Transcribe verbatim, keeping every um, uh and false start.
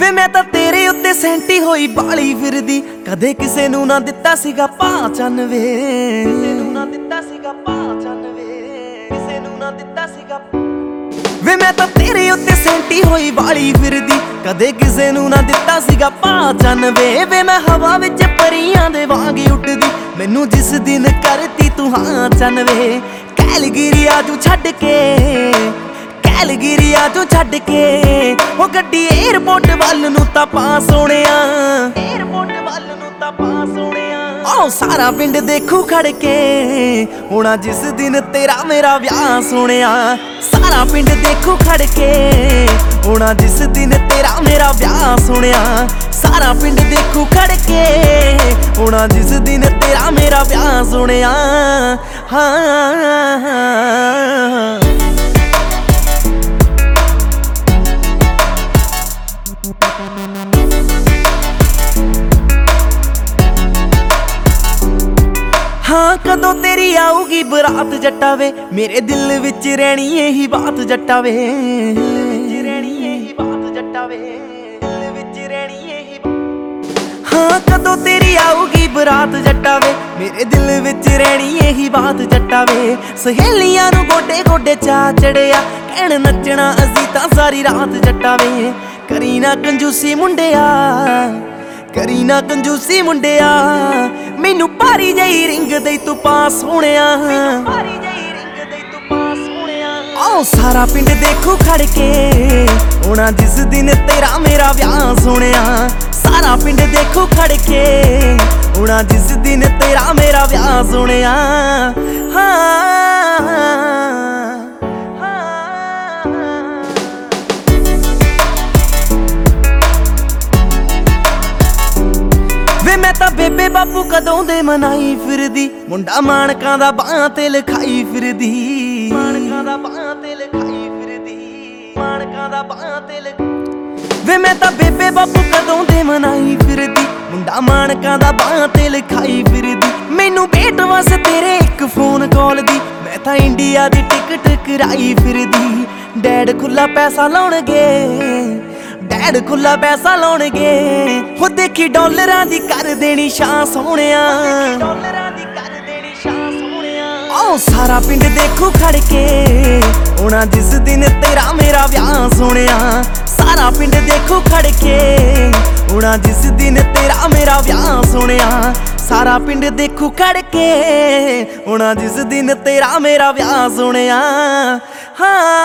ਵੇ ਮੈਂ ਤਾਂ ਤੇਰੇ ਉੱਤੇ ਸੈਂਟੀ ਹੋਈ ਬਾਲੀ ਫਿਰਦੀ, ਕਦੇ ਕਿਸੇ ਨੂੰ ਨਾ ਦਿੱਤਾ ਸੀਗਾ ਪਹਿਚਾਨ ਵੇ, ਕਿਸੇ ਨੂੰ ਨਾ ਦਿੱਤਾ ਸੀਗਾ ਪਹਿਚਾਨ ਵੇ, ਕਿਸੇ ਨੂੰ ਨਾ ਦਿੱਤਾ ਸੀਗਾ ਵੇ ਮੈਂ ਤਾਂ ਤੇਰੇ ਉੱਤੇ ਸੈਂਟੀ ਹੋਈ ਬਾਲੀ ਫਿਰਦੀ, ਕਦੇ ਕਿਸੇ ਨੂੰ ਨਾ ਦਿੱਤਾ ਸੀਗਾ ਪਹਿਚਾਨ ਵੇ। ਵੇ ਮੈਂ ਹਵਾ ਵਿੱਚ ਪਰੀਆਂ ਦੇ ਵਾਂਗ ਉੱਡਦੀ, ਮੈਨੂੰ ਜਿਸ ਦਿਨ ਕਰਤੀ ਤੂੰ ਹਾਂ ਚੰਨ ਵੇ। ਕੈਲਗਰੀ ਆਜੂ ਛੱਡ ਕੇ, ਕੈਲਗਰੀ ਆਜੂ ਛੱਡ ਕੇ, ਉਹ ਗੱਡੀ ਏਅਰਪੋਰਟ ਵੱਲ ਨੂੰ ਤਾਂ ਪਾ ਸੋਹਣਿਆ, ਏਅਰਪੋਰਟ ਵੱਲ ਨੂੰ ਤਾਂ ਪਾ ਸੋਹਣਿਆ। ਆਹ ਸਾਰਾ ਪਿੰਡ ਦੇਖੂ ਖੜ ਕੇ, ਹੋਣਾ ਜਿਸ ਦਿਨ ਤੇਰਾ ਮੇਰਾ ਵਿਆਹ ਸੋਹਣਿਆ। ਸਾਰਾ ਪਿੰਡ ਦੇਖੂ ਖੜ ਕੇ, ਹੋਣਾ ਜਿਸ ਦਿਨ ਤੇਰਾ ਮੇਰਾ ਵਿਆਹ ਸੋਹਣਿਆ। ਸਾਰਾ ਪਿੰਡ ਦੇਖੂ ਖੜ ਕੇ, ਹੋਣਾ ਜਿਸ ਦਿਨ ਤੇਰਾ ਮੇਰਾ ਵਿਆਹ ਸੋਹਣਿਆ। ਹਾਂ ਹਾਂ ਕਦੋਂ ਤੇਰੀ ਆਊਗੀ ਬਰਾਤ ਜੱਟਾ ਵੇ, ਮੇਰੇ ਦਿਲ ਵਿੱਚ ਰਹਿਣੀ ਇਹੀ ਬਾਤ ਜੱਟਾ ਵੇ, ਰਹਿਣੀ ਇਹੀ ਬਾਤ ਜੱਟਾ ਵੇ, ਦਿਲ ਵਿੱਚ ਰਹਿਣੀ ਇਹੀ। ਹਾਂ ਕਦੋਂ ਤੇਰੀ ਆਊਗੀ ਬਰਾਤ ਜੱਟਾ ਵੇ, ਮੇਰੇ ਦਿਲ ਵਿੱਚ ਰਹਿਣੀ ਇਹੀ ਬਾਤ ਜੱਟਾ ਵੇ। ਸਹੇਲੀਆਂ ਨੂੰ ਗੋਡੇ ਗੋਡੇ ਚਾ ਚੜਿਆ, ਕਹਿਣ ਨੱਚਣਾ ਅਸੀਂ ਤਾਂ ਸਾਰੀ ਰਾਤ ਜੱਟਾ ਵੇ। ਕਰੀ ਨਾ ਕੰਜੂਸੀ ਮੁੰਡਿਆ, ਕਰੀ ਨਾ ਕੰਜੂਸੀ ਮੁੰਡਿਆ, ਮੈਨੂੰ ਭਾਰੀ ਜਈ ਰਿੰਗ ਦੇ ਤੂੰ ਪਾ ਸੋਹਣਿਆ, ਭਾਰੀ ਜਈ ਰਿੰਗ ਦੇ ਤੂੰ ਪਾ ਸੋਹਣਿਆ। ਆਹ ਸਾਰਾ ਪਿੰਡ ਦੇਖੂ ਖੜ ਕੇ, ਹੋਣਾ ਜਿਸ ਦਿਨ ਤੇਰਾ ਮੇਰਾ ਵਿਆਹ ਸੋਹਣਿਆ। ਸਾਰਾ ਪਿੰਡ ਦੇਖੂ ਖੜ ਕੇ, ਹੋਣਾ ਜਿਸ ਦਿਨ ਤੇਰਾ ਮੇਰਾ ਵਿਆਹ ਸੋਹਣਿਆ। ਹਾਂ ਮੈਂ ਤਾਂ ਬੇਬੇ ਬਾਪੂ ਕਦੋਂ ਦੇ ਮਨਾਈ ਫਿਰਦੀ, ਮੁੰਡਾ ਮਾਣਕਾਂ ਦਾ ਬਾਹਾਂ ਤੇ ਲਿਖਾਈ ਫਿਰਦੀ, ਮਾਣਕਾਂ ਦਾ ਬਾਹਾਂ ਤੇ ਲਿਖਾਈ ਫਿਰਦੀ, ਮਾਣਕਾਂ ਦਾ ਬਾਹਾਂ ਤੇ ਲਿਖ। ਵੇ ਮੈਂ ਤਾਂ ਬੇਬੇ ਬਾਪੂ ਕਦੋਂ ਦੇ ਮਨਾਈ ਫਿਰਦੀ, ਮੁੰਡਾ ਮਾਣਕਾਂ ਦਾ ਬਾਹਾਂ ਤੇ ਲਿਖਾਈ ਫਿਰਦੀ। ਮੈਨੂੰ ਭੇਟ ਵਸ ਤੇਰੇ ਇੱਕ ਫੋਨ ਕਾਲ ਦੀ, ਮੈਂ ਤਾਂ ਇੰਡੀਆ ਦੀ ਟਿਕਟ ਕਰਾਈ ਫਿਰਦੀ। ਡੈਡ ਖੁੱਲਾ ਪੈਸਾ ਲਾਉਣਗੇ, ਡੈਡ ਖੁੱਲਾ ਪੈਸਾ ਲਾਉਣਗੇ, ਹੋ ਦੇਖੀ ਡਾਲਰਾਂ ਦੀ ਕਰ ਦੇਣੀ ਸ਼ਾਂ ਸੋਹਣਿਆ, ਡਾਲਰਾਂ ਦੀ ਕਰ ਦੇਣੀ ਸ਼ਾਂ ਸੋਹਣਿਆ। ਆਹ ਸਾਰਾ ਪਿੰਡ ਦੇਖੂ ਖੜ ਕੇ, ਹੋਣਾ ਜਿਸ ਦਿਨ ਤੇਰਾ ਮੇਰਾ ਵਿਆਹ ਸੋਹਣਿਆ। ਸਾਰਾ ਪਿੰਡ ਦੇਖੂ ਖੜ ਕੇ, ਹੋਣਾ ਜਿਸ ਦਿਨ ਤੇਰਾ ਮੇਰਾ ਵਿਆਹ ਸੋਹਣਿਆ। ਸਾਰਾ ਪਿੰਡ ਦੇਖੂ ਖੜ ਕੇ, ਹੋਣਾ ਜਿਸ ਦਿਨ ਤੇਰਾ ਮੇਰਾ ਵਿਆਹ ਸੋਹਣਿਆ। ਹਾਂ